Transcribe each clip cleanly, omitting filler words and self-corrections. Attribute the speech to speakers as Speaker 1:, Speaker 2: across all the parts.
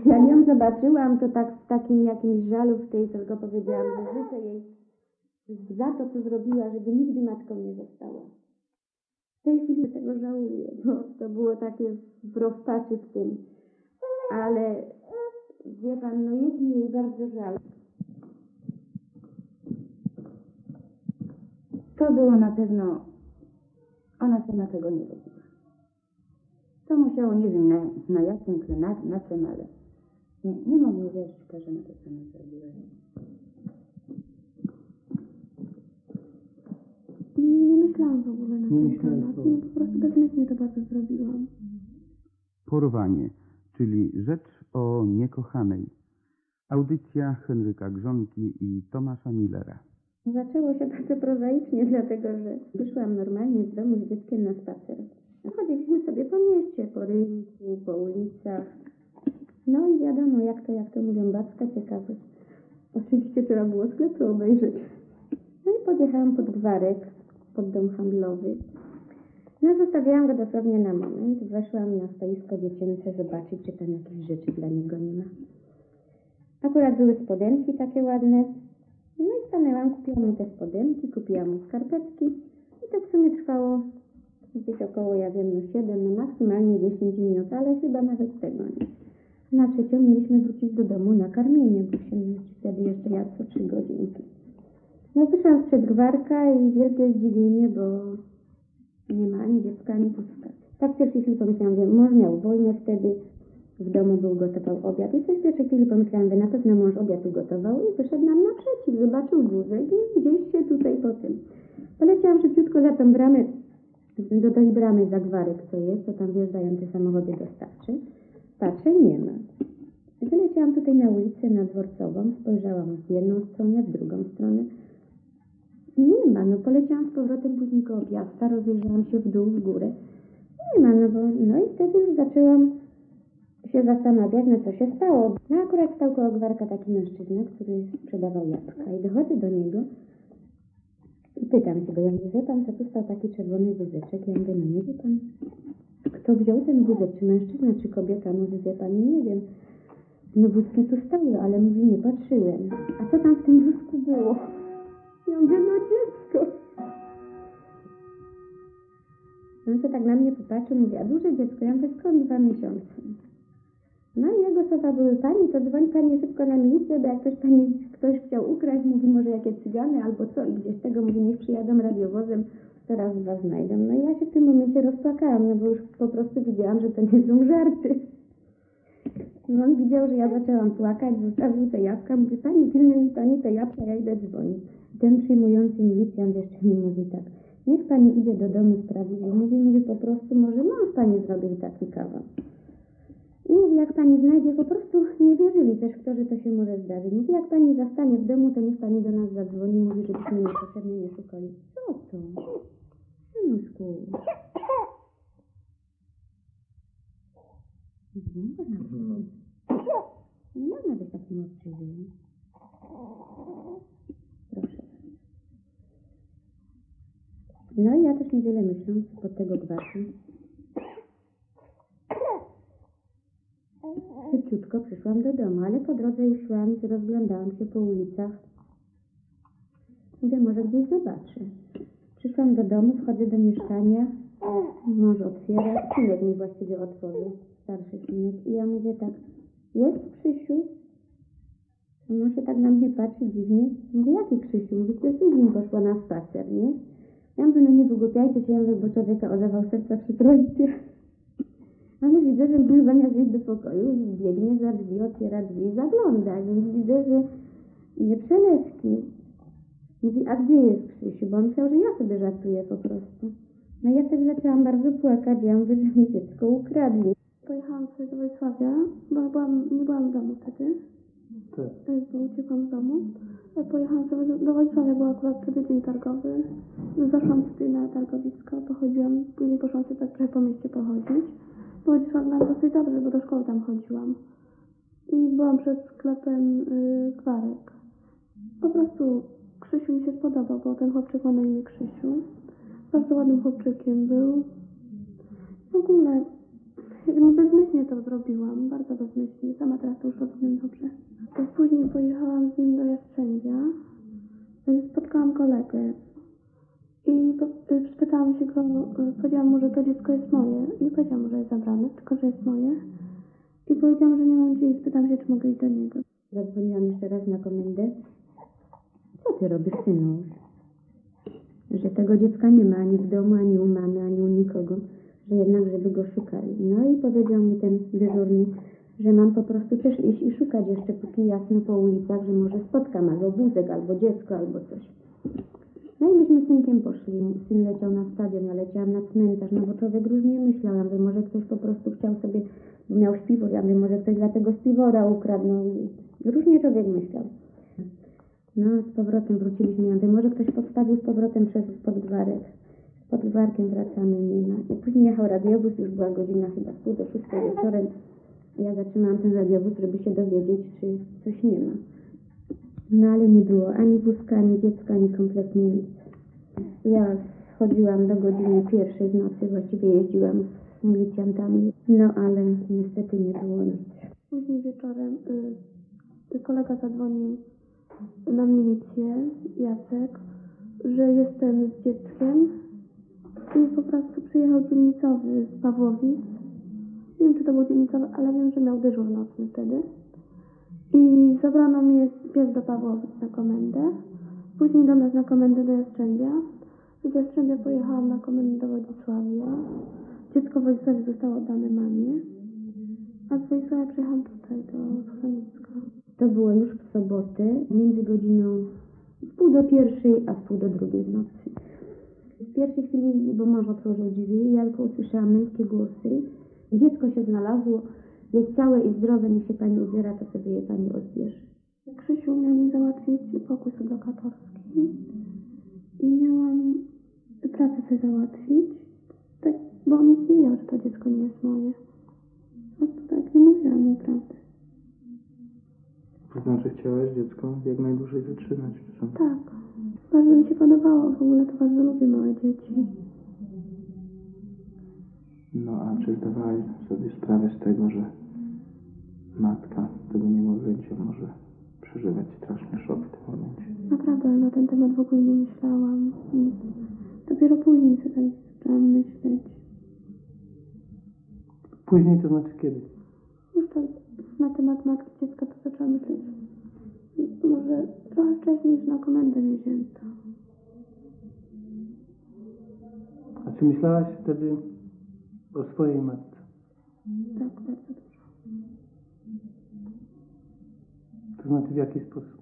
Speaker 1: Jak ją zobaczyłam, to tak w takim jakimś żalu w tej tylko powiedziałam, że życzę jej za to, co zrobiła, żeby nigdy matką nie została. W tej chwili tego żałuję, bo to było takie w rozpaczy w tym. Ale wie pan, no jest mi jej bardzo żal.
Speaker 2: To było na pewno, ona sama tego nie robiła. To musiało, nie wiem na jakim tle, na czym, ale nie mogę wierzyć, że na to samo zrobiła.
Speaker 3: Nie myślałam w ogóle na ten temat. Nie, po prostu bezmyślnie to bardzo zrobiłam.
Speaker 4: Porwanie, czyli rzecz o niekochanej. Audycja Henryka Grzonki i Tomasza Millera.
Speaker 1: Zaczęło się bardzo prozaicznie, dlatego że wyszłam normalnie z domu z dzieckiem na spacer. Chodziliśmy sobie po mieście, po rynku, po ulicach. No i wiadomo, jak to mówią, babska ciekawość. Oczywiście trzeba było sklepy obejrzeć. No i podjechałam pod gwarek, pod dom handlowy. No zostawiałam go dosłownie na moment. Weszłam na stoisko dziecięce zobaczyć, czy tam jakieś rzeczy dla niego nie ma. Akurat były spodenki takie ładne. No i stanęłam, kupiłam mu te spodenki, kupiłam mu skarpetki i to w sumie trwało gdzieś około, ja wiem, no 7, no maksymalnie 10 minut, ale chyba nawet tego nie. Na trzecią mieliśmy wrócić do domu na karmienie, bo się wtedy jeszcze jadł co 3 godzinki. No wyszłam sprzed gwarka i wielkie zdziwienie, bo nie ma ani dziecka, ani pustka. Tak w pierwszej chwili pomyślałam, że mąż miał wolne wtedy, w domu był, gotował obiad i coś w pierwszej chwili pomyślałam, że na pewno mąż obiad ugotował i wyszedł nam naprzeciw, zobaczył wózek i gdzieś się tutaj po tym. Poleciałam szybciutko za tą bramę, do tej bramy za gwarek, co jest, to tam wjeżdżają te samochody dostawcze. Patrzę, nie ma. Wyleciałam tutaj na ulicę, na Dworcową, spojrzałam w jedną stronę, w drugą stronę. Nie ma, no poleciałam z powrotem później koło Piasta, rozejrzałam się w dół, w górę. Nie ma, no i wtedy już zaczęłam się zastanawiać, no co się stało. No akurat stał koło gwarka taki mężczyzna, który sprzedawał jabłka i dochodzę do niego i pytam się go, ja mówię, wie pan, co tu stał taki czerwony wózeczek? Ja mówię, no nie wie pan, kto wziął ten wózek, czy mężczyzna, czy kobieta? Mówi, wie pani, nie wiem. No wózki tu stały, ale mówi, nie patrzyłem. A co tam w tym wózku było? Ja mówię, no dziecko. On się tak na mnie popatrzył, mówi, a duże dziecko? Ja mówię, skąd 2 miesiące? No i jego słowa były, pani, to dzwoń pani szybko na milicję, bo jak ktoś chciał ukraść, mówi, może jakie cygany albo co, i gdzieś tego mówi, niech przyjadą radiowozem, teraz was znajdą. No i ja się w tym momencie rozpłakałam, no bo już po prostu widziałam, że to nie są żarty. No on widział, że ja zaczęłam płakać, zostawił te jabłka, mówi, pani, pilnuj mi pani te jabłka, ja idę dzwonić. Ten przyjmujący milicjant jeszcze mi mówi tak, niech pani idzie do domu sprawdzić, bo mówi po prostu, może mąż pani zrobił taki kawał. I mówi, jak pani znajdzie, po prostu nie wierzyli też w to, że to się może zdarzyć. Mówi, jak pani zastanie w domu, to niech pani do nas zadzwoni, mówi, żebyśmy niepotrzebnie nie szukali. Co to? Synuszku. Nie można być takim obczyznym. Proszę. No i ja też niewiele myśląc pod tego gwarku. Szybciutko przyszłam do domu, ale po drodze już szłam i rozglądałam się po ulicach. Mówię, może gdzieś zobaczę. Przyszłam do domu, wchodzę do mieszkania, mąż otwiera, synek mi właściwie otworzył, starszy synek. I ja mówię tak, jest Krzysiu? A mąż się tak na mnie patrzy dziwnie. Mówię, jaki Krzysiu? Mówię, ty z nim poszła na spacer, nie? Ja mówię, no nie wygłupiajcie się, ja mówię, bo człowieka o zawał serca przyproście. Ale widzę, że mąż zamiast iść do pokoju, biegnie za drzwi, otwiera drzwi i zagląda, więc widzę, że nie przelewki. Mówi, a gdzie jest Krzysiu? Bo on myślał, że ja sobie żartuję po prostu. No i ja wtedy zaczęłam bardzo płakać, ja mówię, że mi dziecko ukradli.
Speaker 3: Pojechałam sobie do Wrocławia, bo nie byłam w domu wtedy, bo uciekłam z domu. Pojechałam sobie do Wrocławia, bo akurat wtedy dzień targowy. Zaszłam tutaj na targowisko, pochodziłam, później poszłam sobie tak trochę po mieście pochodzić. Chodziłam nam dosyć dobrze, bo do szkoły tam chodziłam. I byłam przed sklepem gwarek. Po prostu Krzysiu mi się spodobał, bo ten chłopczyk ma na imię Krzysiu. Bardzo ładnym chłopczykiem był. W ogóle, jakby bezmyślnie to zrobiłam, bardzo bezmyślnie, sama teraz to już rozumiem dobrze. To później pojechałam z nim do Jastrzębia, spotkałam kolegę i spytałam się go, powiedziałam mu, że to dziecko jest moje. Nie powiedziałam mu, że jest zabrane, tylko że jest moje. I powiedziałam, że nie mam gdzie i spytałam się, czy mogę iść do niego.
Speaker 1: Zadzwoniłam jeszcze raz na komendę. Co ty robisz, synu? Że tego dziecka nie ma ani w domu, ani u mamy, ani u nikogo. Że jednak, żeby go szukali. No i powiedział mi ten dyżurny, że mam po prostu też iść i szukać jeszcze póki jasno po ulicach, że może spotkam albo wózek, albo dziecko, albo coś. No i myśmy z synkiem poszli. Syn leciał na stadion, ja leciałam na cmentarz, no bo człowiek różnie myślał. Ja mówię, może ktoś po prostu chciał sobie, bo miał śpiwór, ja mówię, może ktoś dla tego śpiwora ukradł. No, różnie człowiek myślał. No, z powrotem wróciliśmy. Ja mówię, może ktoś podstawił z powrotem przez Podgwarek. Z Podgwarkiem wracamy, nie ma. I później jechał radiowóz, już była godzina chyba 5:30 wieczorem. Ja zatrzymałam ten radiowóz, żeby się dowiedzieć, czy coś nie ma. No ale nie było ani wózka, ani dziecka, ani kompletnie nic. Ja schodziłam do godziny 1:00 w nocy, właściwie jeździłam z milicjantami, no ale niestety nie było nic.
Speaker 3: Później wieczorem kolega zadzwonił na milicję, Jacek, że jestem z dzieckiem i po prostu przyjechał dzielnicowy z Pawłowic. Nie wiem, czy to był dzielnicowy, ale wiem, że miał dyżur nocny wtedy. I zabrano mnie pierw do Pawłowic na komendę, później do nas na komendę do Jastrzębia. Z Jastrzębia pojechałam na komendę do Wodzisławia. Dziecko w Wodzisławiu zostało oddane mamie, a z Wodzisławia przyjechałam tutaj do schroniska.
Speaker 1: To było już w sobotę, między godziną 12:30 a 12:30 w nocy. W pierwszej chwili, bo mąż otworzył drzwi, ja tylko usłyszałam męskie głosy. Dziecko się znalazło, jest całe i zdrowe, niech się pani ubiera, to sobie je pani odbierze.
Speaker 3: Krzysiu miał mi załatwić pokój sublokatorski i miałam pracę sobie załatwić, tak, bo on nic nie wiedział, że to dziecko nie jest moje. Po prostu tak nie mówiłam mu prawdy.
Speaker 5: To znaczy chciałaś dziecko jak najdłużej zatrzymać? Czy co?
Speaker 3: Tak, bardzo mi się podobało, w ogóle to bardzo lubię małe dzieci.
Speaker 5: No a czy zdawałaś sobie sprawę z tego, że matka tego niemowlęcia może przeżywać straszny szok w tym momencie?
Speaker 3: Naprawdę, ale na ten temat w ogóle nie myślałam. Nic. Dopiero później sobie tak zaczęłam myśleć.
Speaker 5: Później to znaczy kiedy?
Speaker 3: Już tak na temat matki dziecka to zaczęłam myśleć. Może trochę wcześniej niż na komendę mnie wzięto.
Speaker 5: A czy myślałaś wtedy o swojej matce?
Speaker 3: Tak, bardzo dużo.
Speaker 5: To znaczy w jaki sposób?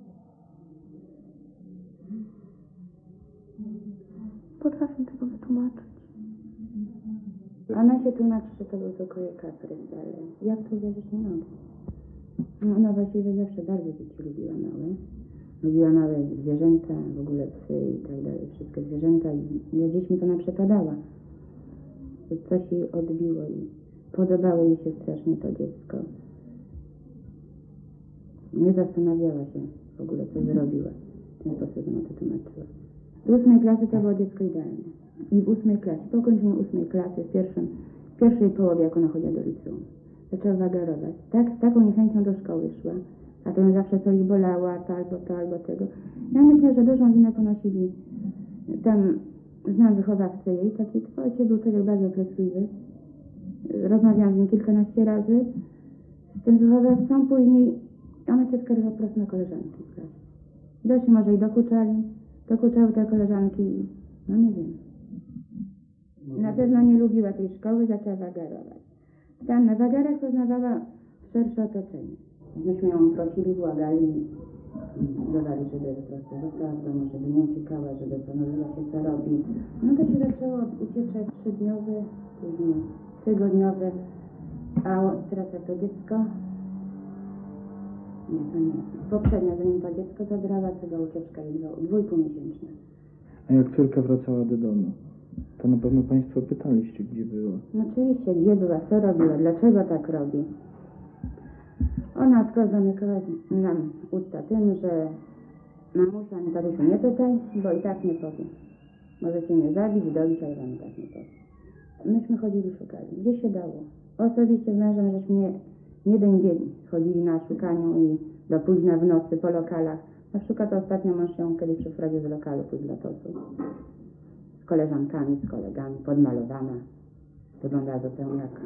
Speaker 3: Potrafię tego wytłumaczyć.
Speaker 2: Ona się tłumaczy, że to był tylko jej kaprys, ale ja w to wierzyć nie mogę. No, ona właściwie zawsze bardzo dzieci lubiła małe. Lubiła małe zwierzęta, w ogóle psy i tak dalej, wszystkie zwierzęta i za dziećmi to ona przepadała. To coś jej odbiło i podobało jej się strasznie to dziecko. Nie zastanawiała się w ogóle, co zrobiła. W ten sposób ona to tłumaczyła. Z 8 klasy to było dziecko idealne. I w 8 klasie, po ukończeniu 8 klasy, w pierwszej połowie, jak ona chodziła do liceum, zaczęła wagarować. Tak, z taką niechęcią do szkoły szła. A to ją zawsze coś bolało, to albo tego. Ja myślę, że dużą winę ponosili. Tam znam wychowawcę jej, taki ojciec był człowiek bardzo kresliwy. Rozmawiałam z nim kilkanaście razy z tym wychowawcą, później ona się skarżyła po prostu na koleżanki w klasie. Doszli może i dokuczały te koleżanki i no nie wiem. Na pewno nie lubiła tej szkoły, zaczęła wagarować. Tam na wagarach poznawała szersze otoczenie. Myśmy ją prosili, błagali, dodali, żeby po prostu została w domu, żeby nie uciekała, żeby zastanowiła się, co robi. No to się zaczęło od ucieczek 3-dniowych, później tygodniowych, a teraz jak to dziecko? Nie, to nie. Poprzednio, zanim to dziecko zabrała, to była ucieczka 2,5-miesięczna.
Speaker 5: A jak córka wracała do domu, to na pewno państwo pytaliście, gdzie była.
Speaker 2: No oczywiście, gdzie była, co robiła, dlaczego tak robi. Ona tylko zamykała nam usta tym, że mamusia, ani tatusiu nie pytaj, bo i tak nie powiem. Możecie mnie zabić, dobić, ale wam i tak nie powiem. myśmy chodzili, szukali, gdzie się dało. Osobiście z mężem żeśmy nie jeden dzień chodzili na szukaniu i do późna w nocy po lokalach. Na przykład ostatnio mąż ją kiedyś przyprowadził z lokalu tu z Lotosu. Z koleżankami, z kolegami, podmalowana. Wyglądała zupełnie jak...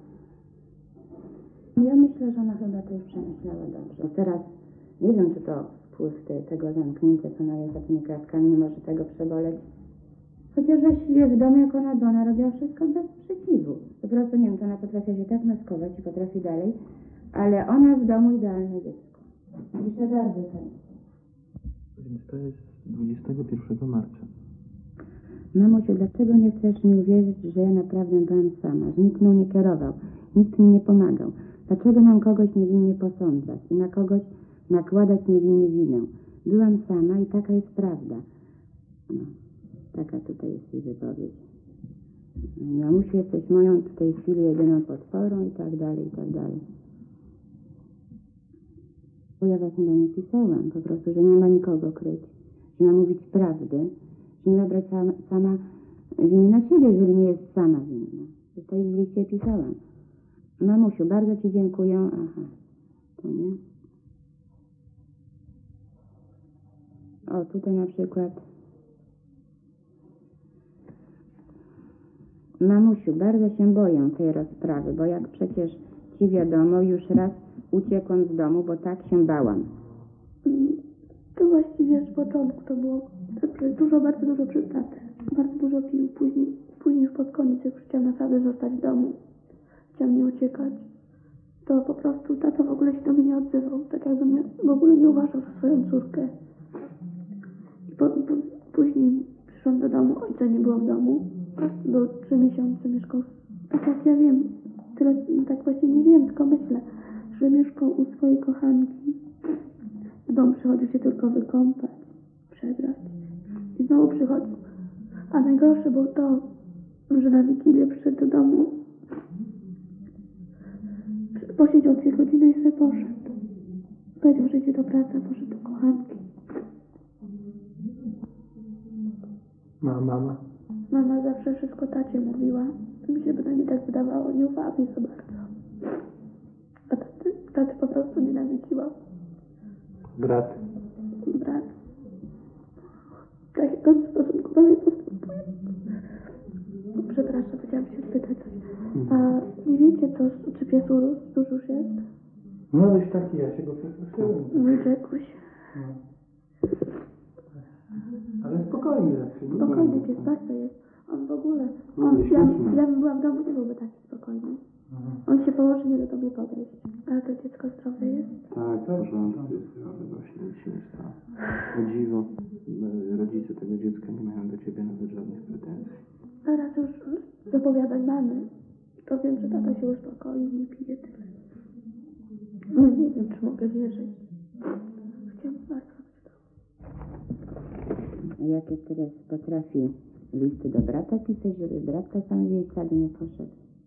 Speaker 2: Ja myślę, że ona chyba to już przemyślała dobrze. Teraz nie wiem, czy to wpływ tego zamknięcia, co ona jest za tymi kratkami, nie może tego przeboleć. Chociaż właściwie w domu, jak ona była, ona robiła wszystko bez sprzeciwu. Po prostu, nie wiem, to ona potrafi się tak maskować i potrafi dalej, ale ona w domu idealne dziecko. Jeszcze bardzo chętnie.
Speaker 5: Więc to jest 21 marca.
Speaker 2: Mamusiu, dlaczego nie chcesz mi uwierzyć, że ja naprawdę byłam sama, że nikt mną nie kierował, nikt mi nie pomagał? Dlaczego mam kogoś niewinnie posądzać i na kogoś nakładać niewinnie winę? Byłam sama i taka jest prawda. No, taka tutaj jest jej wypowiedź. Mamusiu, jesteś moją w tej chwili jedyną podporą i tak dalej, i tak dalej. Bo ja właśnie do niej pisałam, po prostu, że nie ma nikogo kryć, że ma mówić prawdę, że nie ma brać sama winy na siebie, jeżeli nie jest sama winna. To i w liście pisałam. Mamusiu, bardzo Ci dziękuję. Aha, to nie. O, tutaj na przykład. Mamusiu, bardzo się boję tej rozprawy, bo jak przecież Ci wiadomo, już raz uciekłam z domu, bo tak się bałam.
Speaker 3: To właściwie z początku to było bardzo dużo przez tatę. Bardzo dużo pił. Później już pod koniec, jak już chciałam naprawdę zostać w domu, chciałam nie uciekać, to po prostu tato w ogóle się do mnie nie odzywał. Tak jakby mnie w ogóle nie uważał za swoją córkę. I później przyszłam do domu, ojca nie było w domu. Był 3 miesiące, mieszkał, tak jak ja wiem, tyle, no tak właśnie nie wiem, tylko myślę, że mieszkał u swojej kochanki. W dom przychodził się tylko wykąpać, przebrać i znowu przychodził. A najgorsze było to, że na Wigilię przyszedł do domu, posiedział 2 godziny i sobie poszedł. Powiedział, że idzie do pracy, a poszedł do kochanki.
Speaker 5: Mama?
Speaker 3: Mama zawsze wszystko tacie mówiła. Mi się bynajmniej tak wydawało, nie ufała mi za bardzo. A taty po prostu nienawidziła.
Speaker 5: Brat?
Speaker 3: Brat. Tak jak on w stosunku do mnie postępuje. Przepraszam, chciałam się spytać coś. A nie wiecie, czy pies urósł? Duży już jest?
Speaker 5: No już taki, ja się go przestraszyłem.
Speaker 3: Wyczekuś.
Speaker 5: No. Ale spokojnie.
Speaker 3: Spokojny pies, bardzo jest. On w ogóle... Ja bym była w domu, nie byłby taki spokojny. On się położy, nie do mnie podejść. Ale to dziecko zdrowe jest?
Speaker 5: Tak, w porządku jest zdrowy, właśnie nic się nie stało. O dziwo, rodzice tego dziecka nie mają do ciebie nawet żadnych pretensji.
Speaker 3: Teraz już z opowiadań mamy, to wiem, że tata się uspokoił, nie pije tyle. No nie wiem, czy mogę wierzyć. Chciałabym bardzo być to.
Speaker 2: Jakie teraz potrafi listy do brata pisać, żeby brat czasami w jej ślady nie poszedł.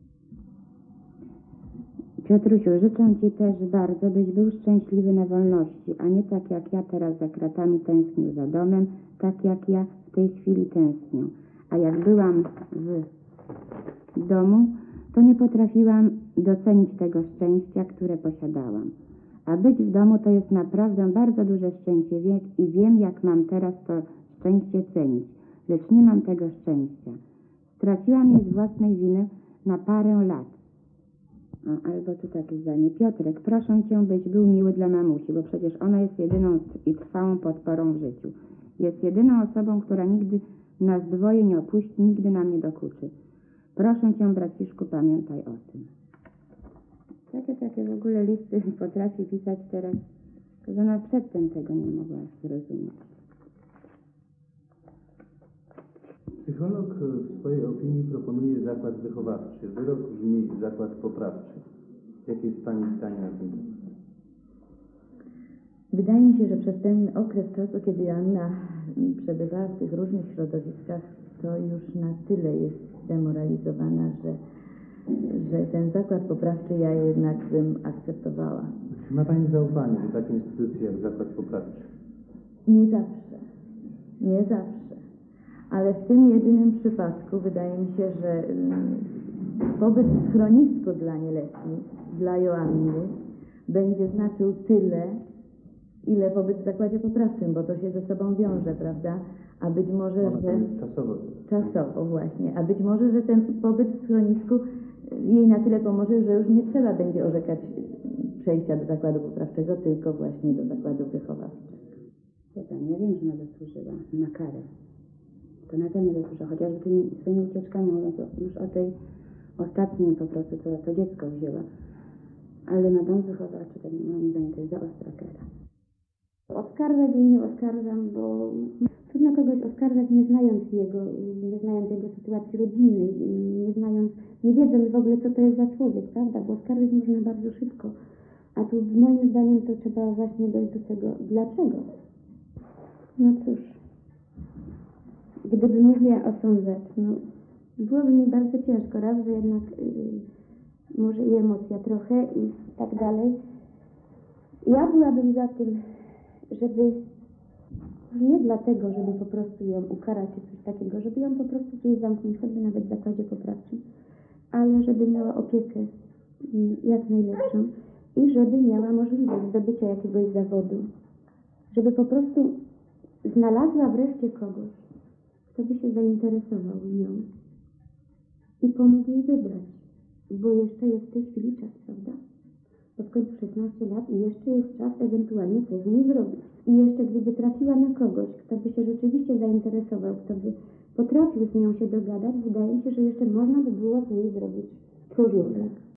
Speaker 2: Piotrusiu, życzę Ci też bardzo, byś był szczęśliwy na wolności, a nie tak jak ja teraz za kratami tęsknił za domem, tak jak ja w tej chwili tęsknię. A jak byłam w domu, to nie potrafiłam docenić tego szczęścia, które posiadałam. A być w domu to jest naprawdę bardzo duże szczęście i wiem, jak mam teraz to szczęście cenić, lecz nie mam tego szczęścia. Straciłam je z własnej winy na parę lat. Albo tu takie zdanie. Piotrek, proszę Cię, byś był miły dla mamusi, bo przecież ona jest jedyną i trwałą podporą w życiu. Jest jedyną osobą, która nigdy nas dwoje nie opuści, nigdy nam nie dokuczy. Proszę Cię, braciszku, pamiętaj o tym. Takie w ogóle listy potrafi pisać teraz, że ona przedtem tego nie mogła zrozumieć.
Speaker 6: Psycholog w swojej opinii proponuje zakład wychowawczy. Wyrok brzmi zakład poprawczy. Jakie jest Pani zdanie na ten temat?
Speaker 7: Wydaje mi się, że przez ten okres czasu, kiedy Joanna przebywała w tych różnych środowiskach, to już na tyle jest zdemoralizowana, że ten zakład poprawczy ja jednak bym akceptowała.
Speaker 6: Czy ma Pani zaufanie do takiej instytucji jak zakład poprawczy?
Speaker 7: Nie zawsze. Nie zawsze. ale w tym jedynym przypadku wydaje mi się, że pobyt w schronisku dla nieletnich, dla Joanny, będzie znaczył tyle, ile pobyt w zakładzie poprawczym, bo to się ze sobą wiąże, prawda? A być może,
Speaker 6: Ona
Speaker 7: że...
Speaker 6: tam jest czasowo.
Speaker 7: Czasowo właśnie. A być może, że ten pobyt w schronisku jej na tyle pomoże, że już nie trzeba będzie orzekać przejścia do zakładu poprawczego, tylko właśnie do zakładu wychowawczego.
Speaker 2: Ja wiem, że ona zasłużyła na karę. To na pewno zasłużyła, chociażby tymi swoimi ucieczkami, mówiąc już o tej ostatniej po prostu, co to dziecko wzięła. Ale na dom wychowawczy, tak moim zdaniem, to jest za ostra kara.
Speaker 1: Oskarżać jej nie oskarżam, bo trudno kogoś oskarżać nie znając jego sytuacji rodzinnej, nie wiedząc w ogóle co to jest za człowiek, prawda? Bo oskarżyć można bardzo szybko. A tu moim zdaniem to trzeba właśnie dojść do tego, dlaczego? No cóż, gdybym już miała osądzać, no byłoby mi bardzo ciężko, raz, że jednak może i emocja trochę i tak dalej. Ja byłabym za tym, żeby nie dlatego, żeby po prostu ją ukarać czy coś takiego, żeby ją po prostu gdzieś zamknąć, choćby nawet w zakładzie poprawczym, ale żeby miała opiekę jak najlepszą i żeby miała możliwość zdobycia jakiegoś zawodu, żeby po prostu znalazła wreszcie kogoś, kto by się zainteresował nią i pomógł jej wybrać, bo jeszcze jest w tej chwili czas, prawda? Bo w końcu 16 lat i jeszcze jest czas ewentualnie coś z niej zrobić. I jeszcze gdyby trafiła na kogoś, kto by się rzeczywiście zainteresował, kto by potrafił z nią się dogadać, wydaje mi się, że jeszcze można by było z niej zrobić człowieka.